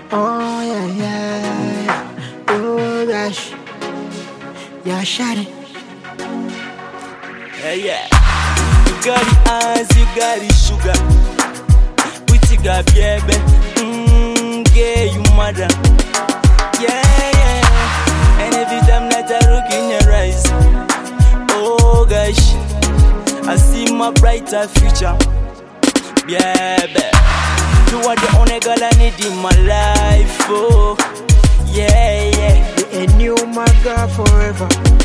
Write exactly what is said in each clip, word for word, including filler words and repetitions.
Oh yeah, yeah, yeah. Oh gosh, yeah, shot it. Yeah, yeah. You got the eyes, you got the sugar. Pretty girl, baby. Mmm, yeah, you mother. Yeah, yeah. And every time that I look in your eyes, oh gosh, I see my brighter future. Yeah, baby. You are the only girl I need in my life. Oh, yeah, yeah. Be a new my girl forever.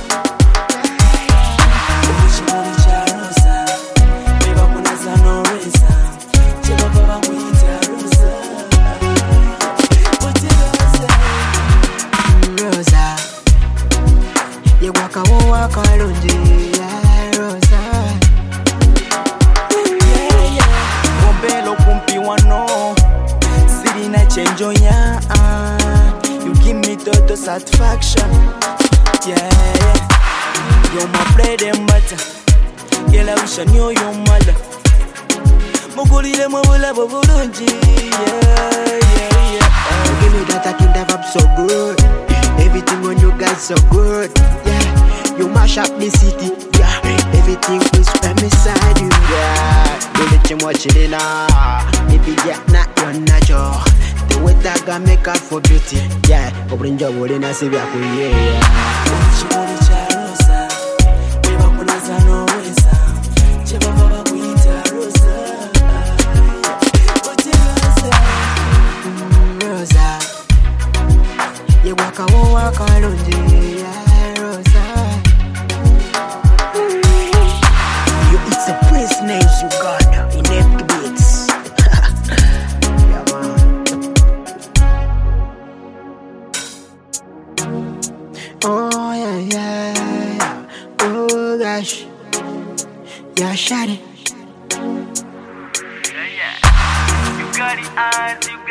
Rosa, you walk a walk alone, yeah, Rosa. Yeah, yeah. Bombelo kumpi wano, siri na change on ya. You give me total satisfaction. Yeah, yeah. You're my bread and butter. Girl, I wish I knew your mother. Mugulile mwabula bobulunji. Yeah, yeah, yeah. Give me that I can have up so good. Everything on you guys so good. Yeah, you mash up the city. Yeah, everything is from inside you. Yeah, you let you watch it now. Maybe yeah, not your natural. The way that got make up for beauty. Yeah, go bring your body and see what we yeah. You walk a walk alone, yeah, Rosa. You it's a prince names you got in empty beats. Yeah, man. Oh yeah, yeah, yeah. Oh gosh, yeah, shot it. Yeah, yeah. You got the eyes, you